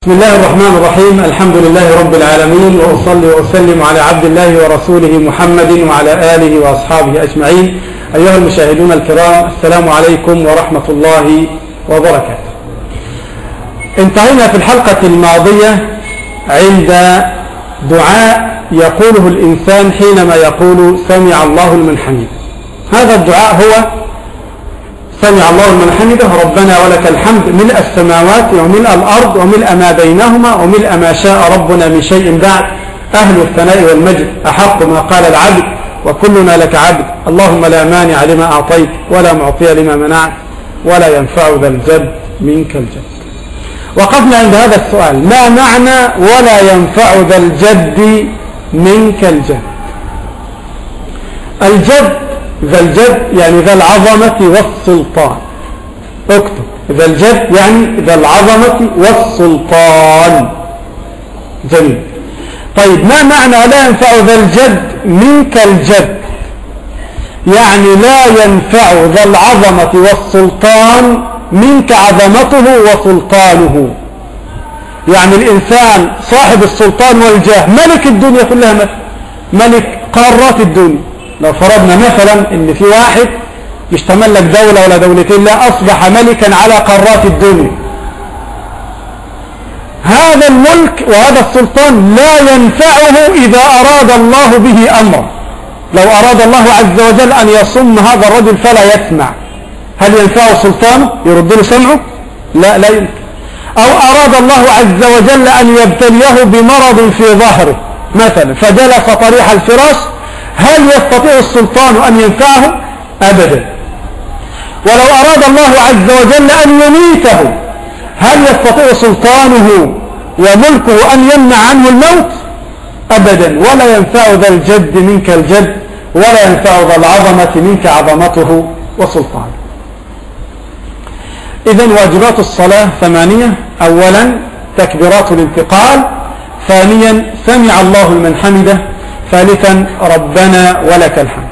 بسم الله الرحمن الرحيم. الحمد لله رب العالمين، وأصلي وأسلم على عبد الله ورسوله محمد وعلى آله وأصحابه أجمعين. أيها المشاهدون الكرام، السلام عليكم ورحمة الله وبركاته. انتهينا في الحلقة الماضية عند دعاء يقوله الإنسان حينما يقول سمع الله لمن حمده. هذا الدعاء هو سمع الله لمن حمده ربنا ولك الحمد ملء السماوات وملء الأرض وملء ما بينهما وملء ما شاء ربنا من شيء بعد، أهل الثناء والمجد أحق ما قال العبد وكلنا لك عبد، اللهم لا مانع لما أعطيت ولا معطي لما منعت ولا ينفع ذا الجد منك الجد. وقفنا عند هذا السؤال: ما معنى ولا ينفع ذا الجد منك الجد؟ الجد ذا الجد يعني ذا العظمة والسلطان. اكتب ذا الجد يعني ذا العظمة والسلطان. جميل. طيب، ما معنى لا ينفع ذا الجد منك الجد؟ يعني لا ينفع ذا العظمة والسلطان منك عظمته وسلطانه. يعني الإنسان صاحب السلطان والجاه، ملك الدنيا كلها، ملك قارات الدنيا. لو فرضنا مثلا ان في واحد مش تملك دولة ولا دولتين، لا، اصبح ملكا على قارات الدنيا. هذا الملك وهذا السلطان لا ينفعه اذا اراد الله به امرا. لو اراد الله عز وجل ان يصم هذا الرجل فلا يسمع، هل ينفعه سلطانه؟ يرد له سمعه؟ لا، لا يمكن. او اراد الله عز وجل ان يبتليه بمرض في ظهره مثلا فجلس طريح الفراش، هل يستطيع السلطان أن ينفعه؟ أبدا. ولو أراد الله عز وجل أن يميته، هل يستطيع سلطانه وملكه أن يمنع عنه الموت؟ أبدا. ولا ينفع ذا الجد منك الجد ولا ينفع ذا العظمة منك عظمته وسلطانه. إذن واجبات الصلاة 8: أولا تكبيرات الانتقال، ثانيا سمع الله لمن حمده، ثالثا ربنا ولك الحمد.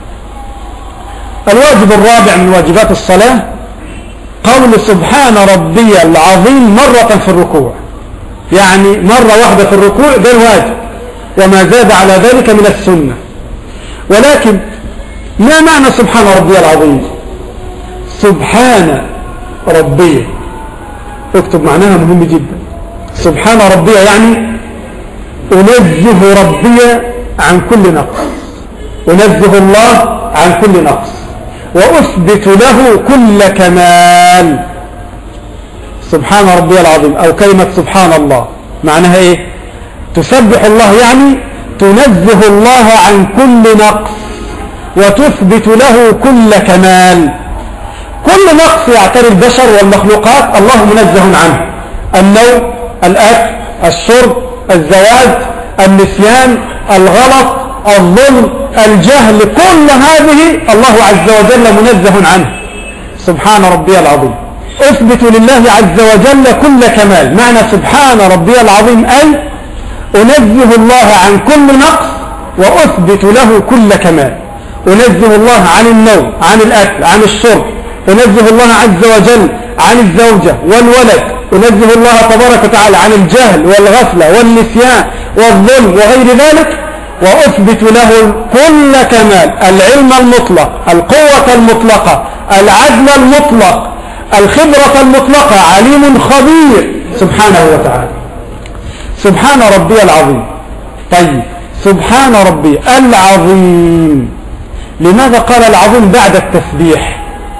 الواجب الرابع من واجبات الصلاة قول سبحان ربي العظيم مرة في الركوع، يعني مرة واحدة في الركوع، ده الواجب، وما زاد على ذلك من السنة. ولكن ما معنى سبحان ربي العظيم؟ سبحان ربي، اكتب معناها مهم جدا. سبحان ربي يعني أنزه ربي عن كل نقص، أنزه الله عن كل نقص، وأثبت له كل كمال. سبحان ربي العظيم أو كلمة سبحان الله معناها إيه؟ تسبح الله يعني تنزه الله عن كل نقص وتثبت له كل كمال. كل نقص يعتري البشر والمخلوقات الله منزه عنه: النوم، الأكل، الشرب، الزواج، النسيان، الغلط، الظلم، الجهل، كل هذه الله عز وجل منزه عنه. سبحان ربي العظيم. أثبت لله عز وجل كل كمال. معنى سبحان ربي العظيم أي أنزه الله عن كل نقص وأثبت له كل كمال. أنزه الله عن النوم، عن الأكل، عن الشرب، أنزه الله عز وجل عن الزوجة والولد، أنزه الله تبارك وتعالى عن الجهل والغفلة والنسيان والظلم وغير ذلك، وأثبت له كل كمال: العلم المطلق، القوة المطلقة، العدل المطلق، الخبرة المطلقة، عليم خبير سبحانه وتعالى. سبحان ربي العظيم. طيب، سبحان ربي العظيم، لماذا قال العظيم بعد التسبيح؟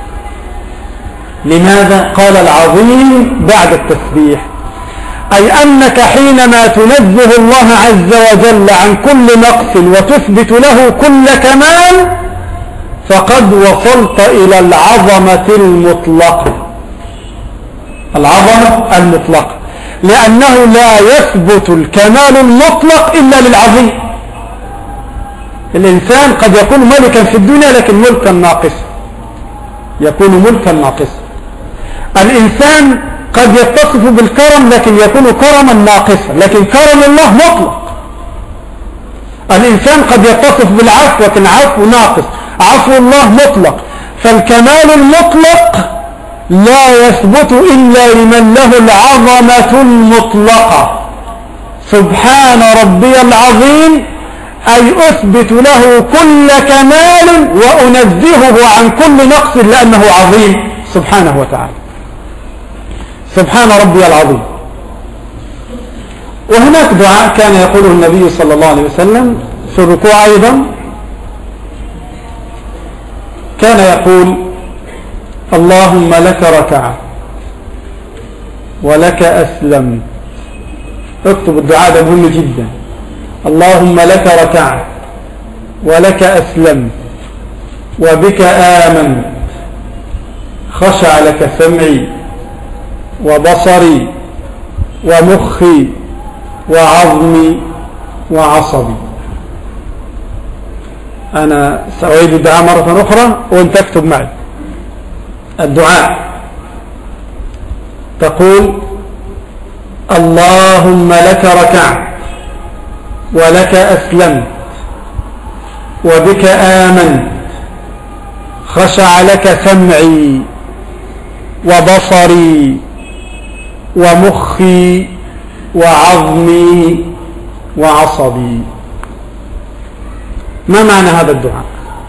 لماذا قال العظيم بعد التسبيح؟ أي أنك حينما تنزه الله عز وجل عن كل نقص وتثبت له كل كمال فقد وصلت إلى العظمة المطلقة. العظمة المطلقة، لأنه لا يثبت الكمال المطلق إلا للعظيم. الإنسان قد يكون ملكا في الدنيا لكن ملكا ناقصا، يكون ملكا ناقصا. الإنسان قد يتصف بالكرم لكن يكون كرما ناقصا، لكن كرم الله مطلق. الإنسان قد يتصف بالعفو لكن عفو ناقص، عفو الله مطلق. فالكمال المطلق لا يثبت إلا لمن له العظمة المطلقة. سبحان ربي العظيم أي أثبت له كل كمال وأنزهه عن كل نقص لأنه عظيم سبحانه وتعالى. سبحان ربي العظيم. وهناك دعاء كان يقوله النبي صلى الله عليه وسلم في الركوع أيضا، كان يقول اللهم لك ركعت ولك أسلمت. اكتب الدعاء ده مهم جدا. اللهم لك ركعت ولك أسلمت وبك آمنت، خشع لك سمعي وبصري ومخي وعظمي وعصبي. أنا سأعيد الدعاء مرة أخرى وأنت تكتب معي. الدعاء تقول اللهم لك ركعت ولك أسلمت وبك آمنت، خشع لك سمعي وبصري ومخي وعظمي وعصبي. ما معنى هذا الدعاء؟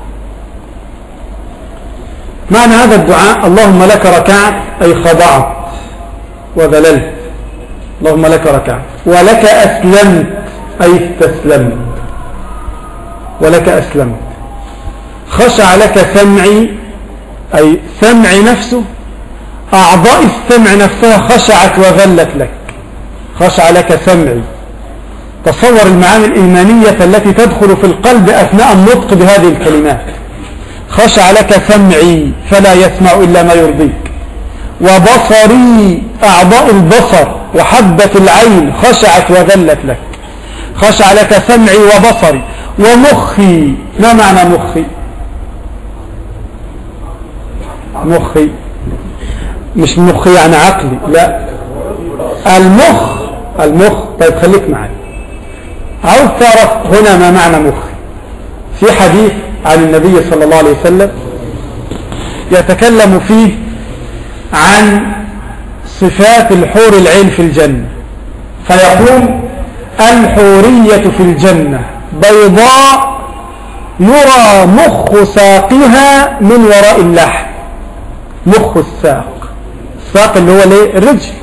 معنى هذا الدعاء اللهم لك ركعت أي خضعت وذللت، اللهم لك ركعت، ولك أسلمت أي استسلمت، ولك أسلمت، خشع لك سمعي أي سمعي نفسه، أعضاء السمع نفسها خشعت وذلت لك، خشع لك سمعي. تصور المعاني الإيمانية التي تدخل في القلب أثناء النطق بهذه الكلمات. خشع لك سمعي فلا يسمع إلا ما يرضيك، وبصري أعضاء البصر وحبة العين خشعت وذلت لك، خشع لك سمعي وبصري. ومخي، ما معنى مخي؟ مخي مش مخي يعني عقلي، لا، المخ. طيب خليك معي، عاوز تعرف هنا ما معنى مخي. في حديث عن النبي صلى الله عليه وسلم يتكلم فيه عن صفات الحور العين في الجنة، فيقول الحورية في الجنة بيضاء يرى مخ ساقها من وراء اللحم. مخ الساق اللي هو الرجل،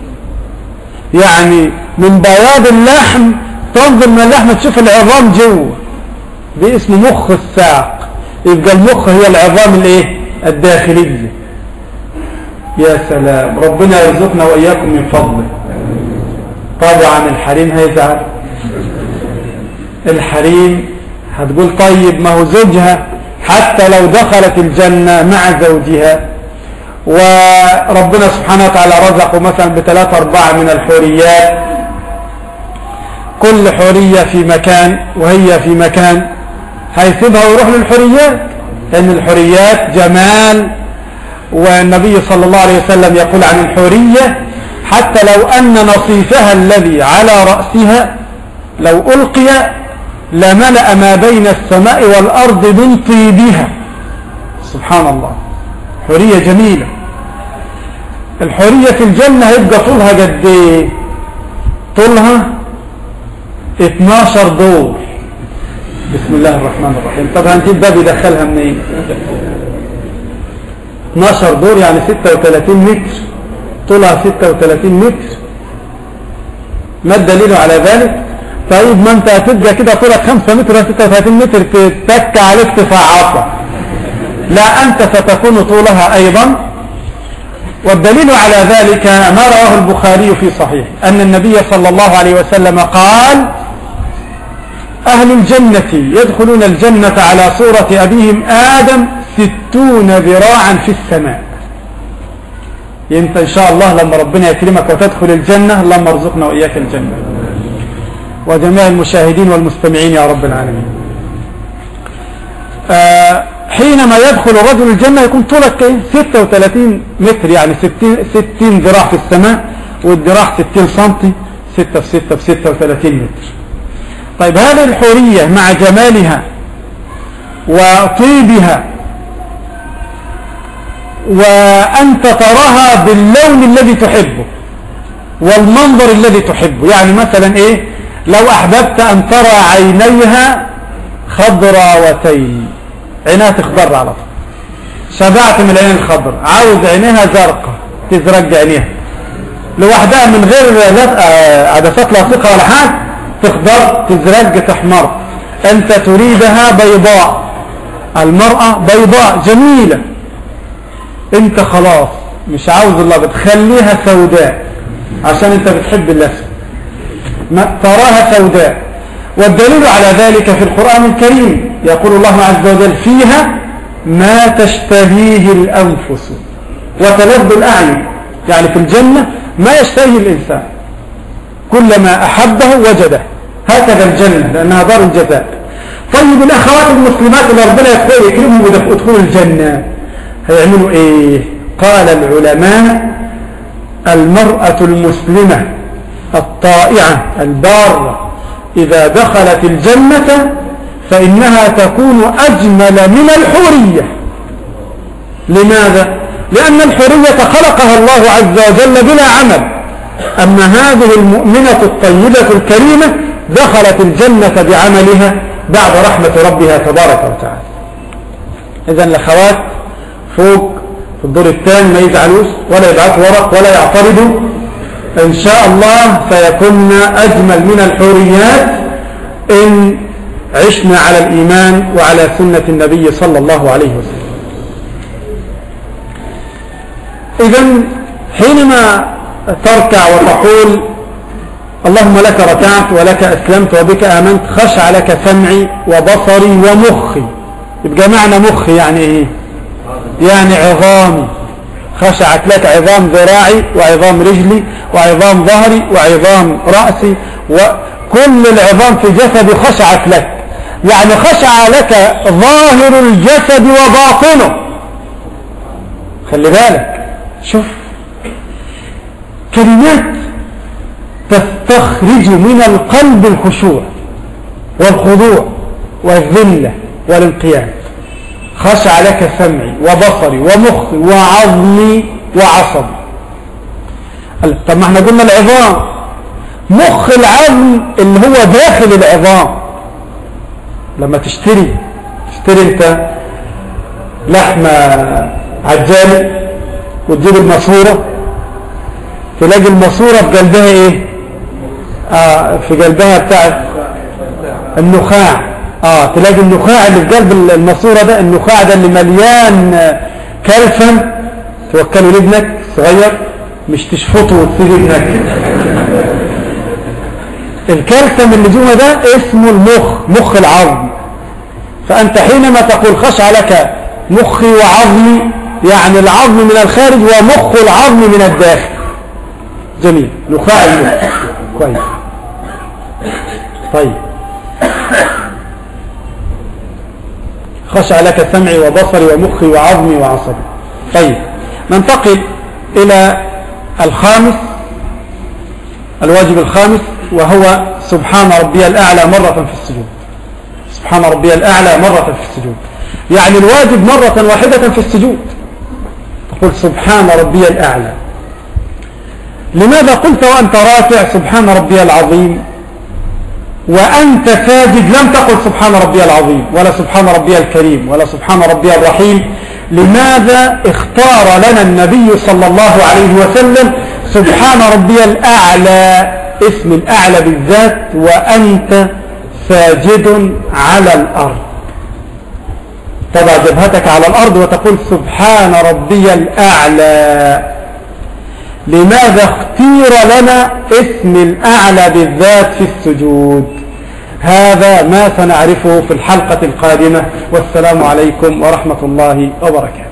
يعني من بياض اللحم تنظر من اللحم تشوف العظام جوه، دي اسمه مخ الساق. يبقى المخ هي العظام الداخلية. يا سلام، ربنا يرزقنا وإياكم من فضله. طبعا الحريم هيزعل، الحريم هتقول طيب ما هو زوجها حتى لو دخلت الجنة مع زوجها وربنا سبحانه وتعالى رزقه مثلا ب3 4 من الحوريات، كل حورية في مكان وهي في مكان، هيسيبها ويروح للحوريات، لأن الحوريات جمال. والنبي صلى الله عليه وسلم يقول عن الحورية حتى لو أن نصيفها الذي على رأسها لو ألقي لملأ ما بين السماء والأرض من طيبها. سبحان الله، حورية جميلة. الحورية في الجنة هيبقى طولها قد ايه؟ طولها 12 دور. بسم الله الرحمن الرحيم. طب هنجيب ده بيدخلها منين؟ 12 دور يعني 36 متر، طولها 36 متر. ما الدليل على ذلك؟ طيب ما انت هتبقى كده طولك 5 متر و 36 متر تتك عليك تفاعطة، لا أنت ستكون طولها أيضا. والدليل على ذلك ما رواه البخاري في صحيح أن النبي صلى الله عليه وسلم قال أهل الجنة يدخلون الجنة على صورة أبيهم آدم 60 ذراعا في السماء. انت إن شاء الله لما ربنا يكرمك وتدخل الجنة، اللهم ارزقنا وإياك الجنة وجميع المشاهدين والمستمعين يا رب العالمين. حينما يدخل الرجل الجنة يكون طولك 36 متر، يعني 60 ذراع في السماء، والذراع 60 سنتي، 6 في 6 في 36 متر. طيب هذه الحورية مع جمالها وطيبها وأنت تراها باللون الذي تحبه والمنظر الذي تحبه. يعني مثلا إيه؟ لو أحببت أن ترى عينيها خضراوتين، عينها تخضر على طول، شبعت من العين الخضر، عاوز عينيها زرقاء تزرق عينيها لوحدها من غير عدسات لاصقة ولا حاجة، تخضر تزرق تحمر. أنت تريدها بيضاء، المرأة بيضاء جميلة، أنت خلاص مش عاوز الله بتخليها سوداء عشان أنت بتحب الأسود، تراها سوداء. والدليل على ذلك في القرآن الكريم، يقول الله عز وجل فيها ما تشتهيه الأنفس وتلذ الأعين. يعني في الجنة ما يشتهيه الإنسان، كلما أحبه وجده، هكذا الجنة لأنها دار الجزاء. طيب الأخوات المسلمات اللي ربنا يكرمهم ويدخلوا الجنة هيعملوا إيه؟ قال العلماء المرأة المسلمة الطائعة البارة إذا دخلت الجنة فإنها تكون أجمل من الحورية. لماذا؟ لأن الحورية خلقها الله عز وجل بلا عمل، أما هذه المؤمنة الطيبة الكريمة دخلت الجنة بعملها بعد رحمة ربها تبارك وتعالى. إذن الأخوات فوق في الدور الثاني ما يزعلوش ولا يبعثوا ورق ولا يعترضوا، إن شاء الله سيكون أجمل من الحوريات إن عشنا على الإيمان وعلى سنة النبي صلى الله عليه وسلم. إذن حينما تركع وتقول اللهم لك ركعت ولك أسلمت وبك آمنت، خشع لك سمعي وبصري ومخي. يبقى معنى مخي يعني إيه؟ يعني عظامي، خشعت لك عظام ذراعي وعظام رجلي وعظام ظهري وعظام رأسي، وكل العظام في جسدي خشعت لك. يعني خشع لك ظاهر الجسد وباطنه. خلي بالك، شوف كلمات تستخرج من القلب الخشوع والخضوع والذلة والانقياد. خشع لك سمعي وبصري ومخي وعظمي وعصبي. طب ما احنا قلنا العظام، مخ العظم اللي هو داخل العظام. لما تشتري انت لحمة عجالي وتجيب الماسورة، تلاقي الماسورة في قلبها ايه؟ في قلبها بتاع النخاع. تلاقي النخاع اللي في قلب الماسورة ده، النخاع ده اللي مليان كلفم. توكلوا لابنك صغير مش تشفطه وتسيب ابنك. الكلفم اللي جوه ده اسمه المخ، مخ العظم. فأنت حينما تقول خشع لك مخي وعظمي، يعني العظم من الخارج ومخ العظم من الداخل. جميل، نخاع المخ كويس. طيب خشع لك سمعي وبصري ومخي وعظمي وعصبي. طيب ننتقل إلى الخامس، الواجب الخامس، وهو سبحان ربي الأعلى مرة في السجود. سبحان ربي الأعلى مرة في السجود، يعني الواجب مرة واحدة في السجود تقول سبحان ربي الأعلى. لماذا قلت وأنت رافع سبحان ربي العظيم وأنت ساجد لم تقل سبحان ربي العظيم ولا سبحان ربي الكريم ولا سبحان ربي الرحيم؟ لماذا اختار لنا النبي صلى الله عليه وسلم سبحان ربي الأعلى، اسم الأعلى بالذات، وأنت ساجد على الأرض؟ تضع جبهتك على الأرض وتقول سبحان ربي الأعلى. لماذا اختير لنا اسم الأعلى بالذات في السجود؟ هذا ما سنعرفه في الحلقة القادمة، والسلام عليكم ورحمة الله وبركاته.